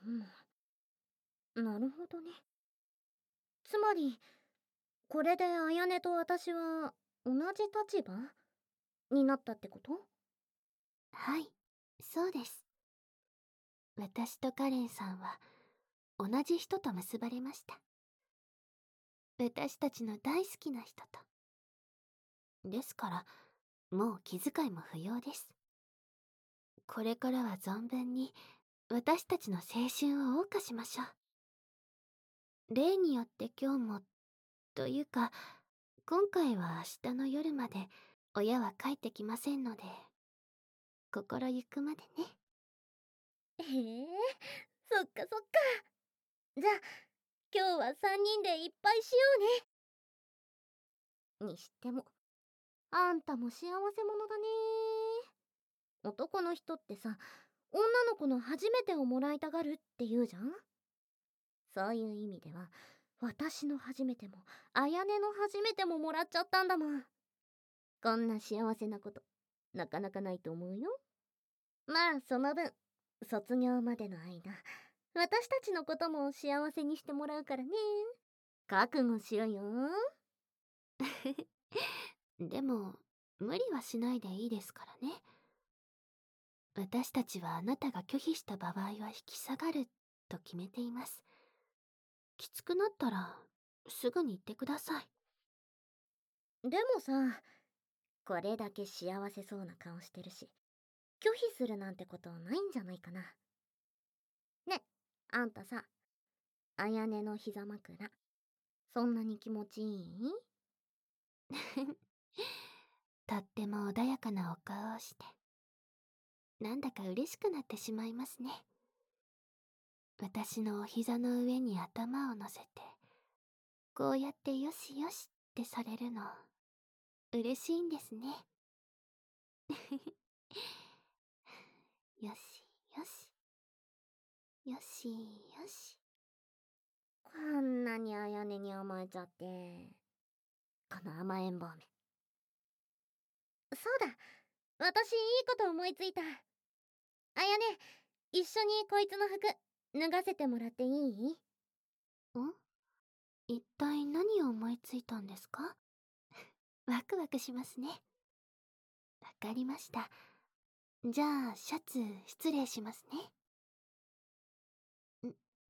なるほどね。つまり、これで綾音と私は同じ立場になったってこと？ はい、そうです。私とカレンさんは同じ人と結ばれました。私たちの大好きな人と。ですから、もう気遣いも不要です。これからは存分に私たちの青春を謳歌しましょう。例によって今日も、というか、今回は明日の夜まで親は帰ってきませんので、心ゆくまでね。 へえ、そっかそっか。じゃあ、今日は3人でいっぱいしようね。にしても、あんたも幸せ者だね。男の人ってさ、女の子の初めてをもらいたがるって言うじゃん。そういう意味では、私の初めても綾音の初めてももらっちゃったんだもん。こんな幸せなことなかなかないと思うよ。まあその分、卒業までの間、私たちのことも幸せにしてもらうからね。覚悟しろよ。 でも、無理はしないでいいですからね。私たちはあなたが拒否した場合は引き下がると決めています。きつくなったら、すぐに言ってください。 でもさ、これだけ幸せそうな顔してるし、拒否するなんてことないんじゃないかな。ね、あんたさ、綾音の膝枕、そんなに気持ちいい？ とっても穏やかなお顔をして、なんだか嬉しくなってしまいますね。私のお膝の上に頭を乗せて、こうやってよしよしってされるの、嬉しいんですね。よしよし、よしよし。 こんなに綾音に甘えちゃって。この甘えん坊め。そうだ、私いいこと思いついた。綾音、一緒にこいつの服脱がせてもらっていい？ 一体何を思いついたんですか？ワクワクしますね。わかりました。じゃあ、シャツ失礼しますね。ん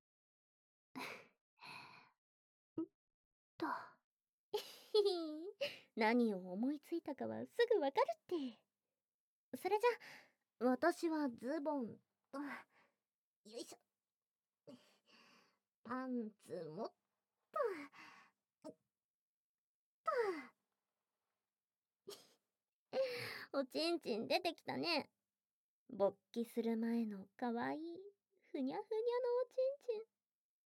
んと。 ひひ何を思いついたかはすぐわかるって。それじゃ、私はズボンと、よいしょ、パンツもっと、おちんちん出てきたね。勃起する前のかわいい、ふにゃふにゃのおちんちん。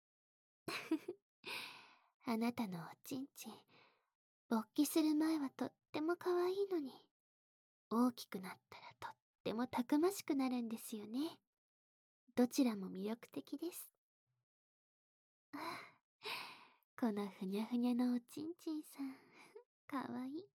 あなたのおちんちん、勃起する前はとっても可愛いのに、大きくなったらとってもたくましくなるんですよね。どちらも魅力的です。ああ、このふにゃふにゃのおちんちんさん、かわいい。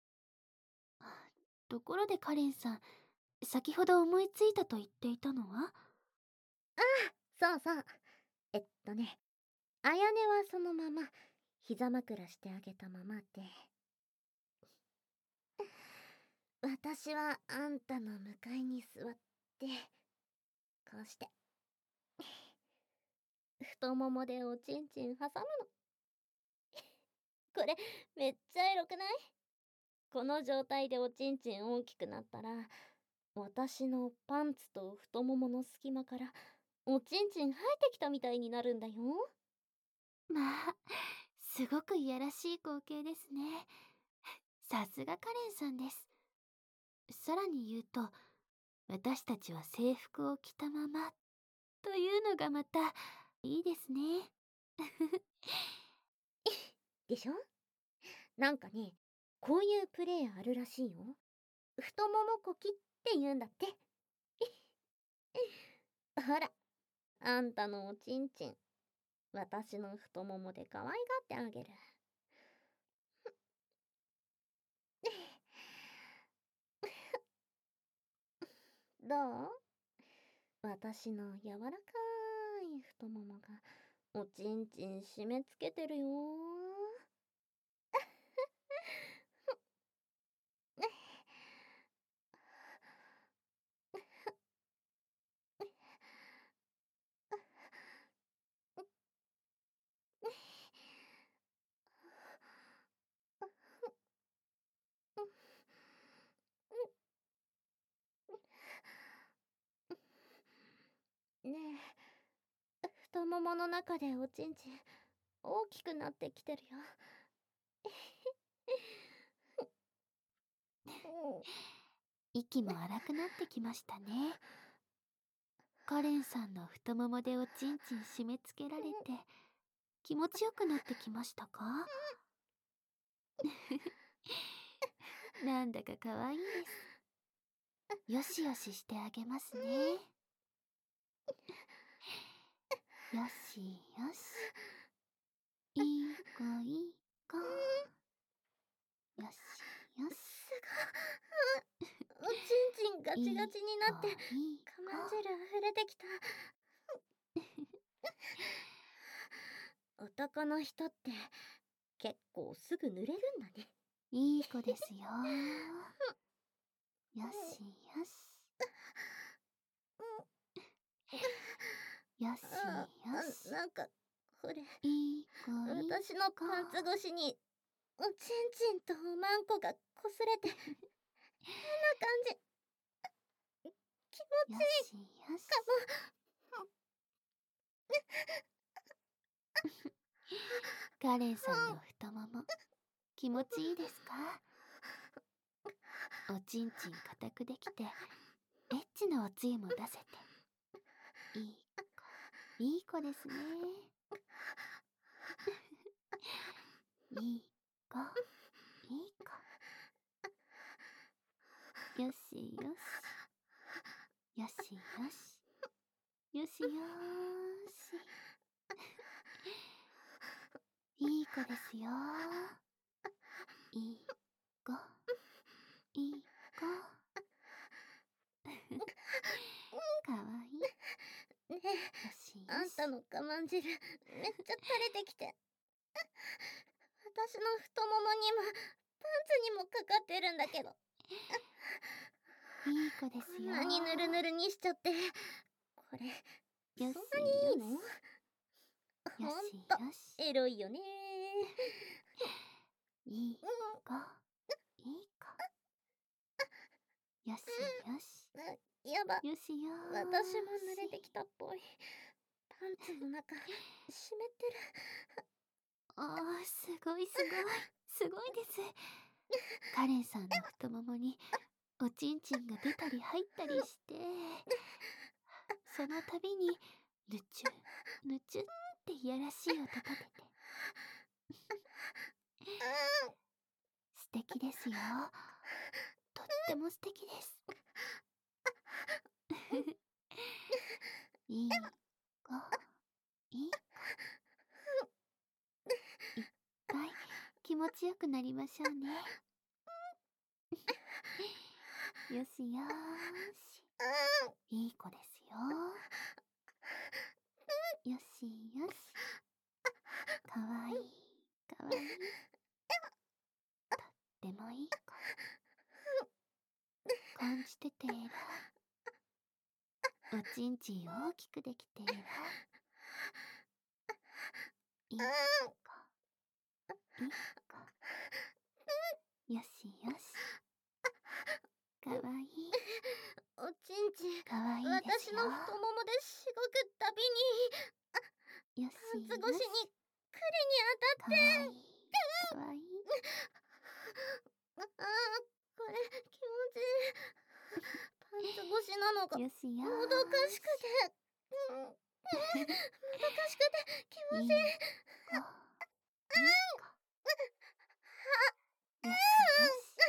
ところでカレンさん、先ほど思いついたと言っていたのは？ そうそう。ね、綾音はそのまま、膝枕してあげたままで、私はあんたの向かいに座って、こうして、太ももでおちんちん挟むの。これ、めっちゃエロくない？この状態でおちんちん大きくなったら、私のパンツと太ももの隙間からおちんちん生えてきたみたいになるんだよ。 まあ、すごくいやらしい光景ですね。さすがカレンさんです。さらに言うと、私たちは制服を着たまま、というのがまた、いいですね。 でしょ？なんかね、こういうプレイあるらしいよ。太ももこきって言うんだって。ほら、あんたのおちんちん、私の太ももで可愛がってあげる。どう？私の柔らかい太ももがおちんちん締め付けてるよねえ、太ももの中でおちんちん大きくなってきてるよ。 息も荒くなってきましたね。カレンさんの太ももでおちんちん締め付けられて気持ちよくなってきましたか？なんだか可愛いです。よしよししてあげますね。よしよし。いい子いい子。よしよし。 おちんちんガチガチになっていい子かまん汁溢れてきた。男の人って結構すぐ濡れるんだね。 いい子ですよ。よしよし。よしよし。 なんかこれいい子いい子。 私のパンツ越しにおちんちんとおまんこがこすれて変な感じ。気持ちいいよしかも。 カレンさんの太もも気持ちいいですか？おちんちん硬くできてエッチなおつゆも出せていい子ですね。いい子いい子。よしよし。よしよし。よしよーし。いい子ですよ。いい子いい子。かわいい。 ねよしよえ、あんたし。 の我慢汁めっちゃ垂れてきて、私の太ももにもパンツにもかかってるんだけど、 いい子ですよ。 こんなにぬるぬるにしちゃって、これそんなよしにいいの？ よほんしとよし。 エロいよね。 いい子いい子。よしよし。 やば、 よしよー私も濡れてきたっぽい。パンツの中湿ってる。 あー、すごいすごい。すごいです。カレンさんの太ももにおちんちんが出たり入ったりして、その度にぬちゅぬちゅっていやらしい音立てて。素敵ですよ。とっても素敵です。いい子いい子。いっぱい気持ちよくなりましょうね。よしよーし。いい子ですよ。よしよし。かわいいかわいい。とってもいい子。感じてて偉い。おちんちん大きくできて偉い。いい子いい子。よしよし。かわいい。 おちんちんかわいいですよ。 私の太ももでしごくたびによしパンツよし。 越しにクリに当たって、 かわいいかわいい。 これ気持ちいい。パンツ越しなのがよしよーし。 もどかしくて、もどかしくて気持ちいい。 いい子いい子。よしよし。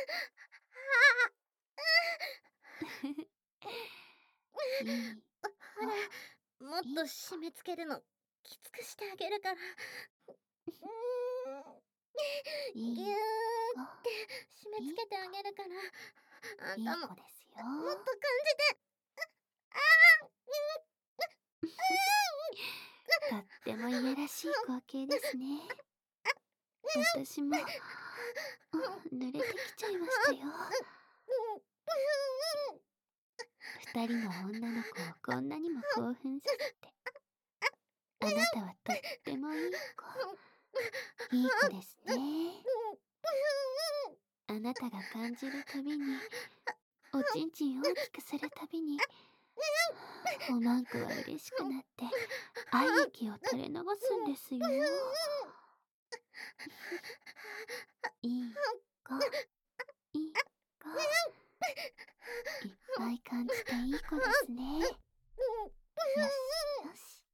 いいほら、もっと締め付けるのきつくしてあげるから。 いいぎゅーって締めいい付けてあげるから、あんいいたも子ですよ。 もっと感じて。 ってもいやらしい光景ですね。私も濡れてきちゃいましたよ。二人の女の子をこんなにも興奮させて、あなたはとってもいい子ですね。あなたが感じるたびに、おちんちん大きくするたびに、おまんこは嬉しくなって愛液を垂れ流すんですよ。いい子、いい子。いっぱい感じていい子ですね。よしよし。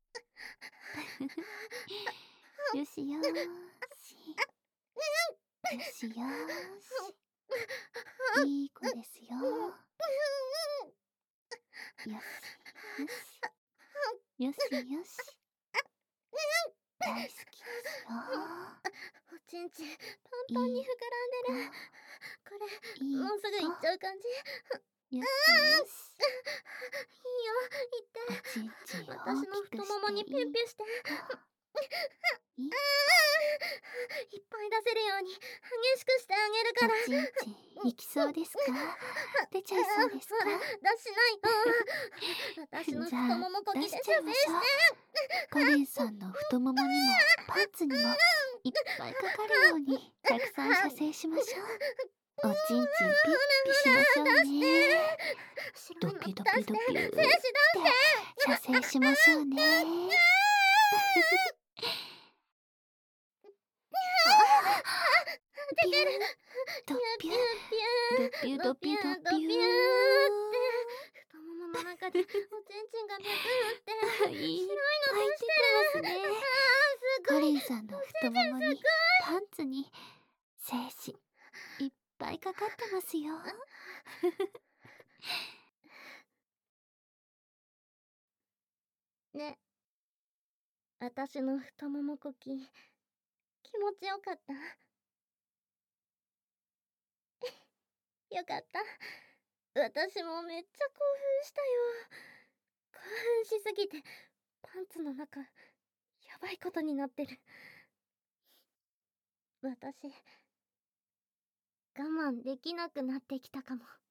よしよーし。よしよーし。いい子ですよ。よしよし。よしよし。大好きですよ。 おちんちんパンパンに膨らんでる。これいい子もうすぐ行っちゃう感じ。 よしよし。 いいよ、行って。 おちんちん私の大きく太ももにしていいピュンピュンして。 いいいっぱい出せるように激しくしてあげるから。 おちんちん行きそうですか？出ちゃいそうですか？ ほら、出しないよ。私のじゃあ太ももこきで出し射ちゃいましょう。カレンさんの太ももにもパンツにもいっぱいかかるようにたくさん射精しましょう。おちんちんピッピしましょうね。ドピュドピュドピューって射精しましょうね。ピュードピュードピュドピュドピュー。 太ももの中でおちんちんがビューっていっ白いぱいの出てますね。カレンさんの太ももにパンツに精子いっぱいかかってますよ。 ね、私の太ももこき気持ちよかった？よかった。私もめっちゃ興奮したよ。興奮しすぎてパンツの中やばいことになってる。私我慢できなくなってきたかも。